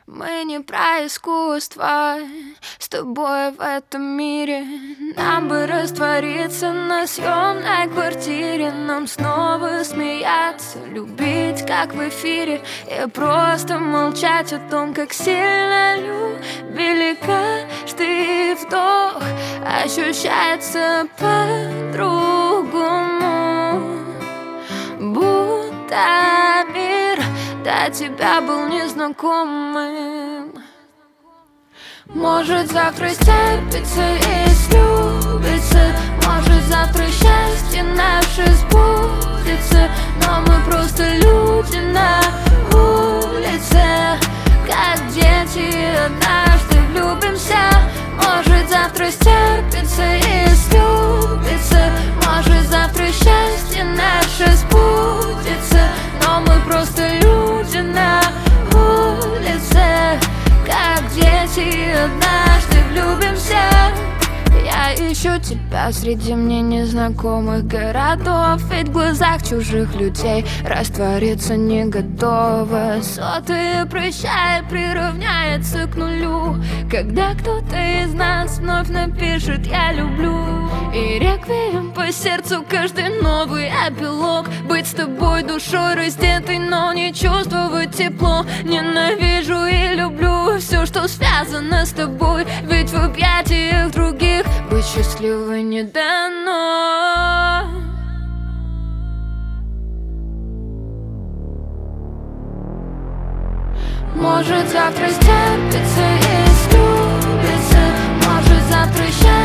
Мы не про искусство, с тобой в этом мире. Нам бы раствориться на съемной квартире, нам снова смеяться, любить, как в эфире, и просто молчать о том, как сильно любили. Каждый вдох ощущается по-другому, будто мир до тебя был незнакомым. Может, завтра стерпится и слюбится, может, завтра счастье наше сбудется, но мы просто люди на улице, как дети, однажды влюбимся. Может, завтра стерпится и слюбится, может, завтра счастье наше сбудется, но мы просто люди на улице, как дети, однажды влюбимся. Я ищу тебя среди мне незнакомых городов, ведь в глазах чужих людей раствориться не готова. Сотые прощай приравняется к нулю, когда кто-то из нас вновь напишет «я люблю». И реквием по сердцу каждый новый эпилог. Быть с тобой душой раздетой, но не чувствовать тепло. Ненавижу и люблю все, что связано с тобой, ведь в объятиях других быть счастливой не дано. Может, завтра стерпится и слюбится, может, завтра счастье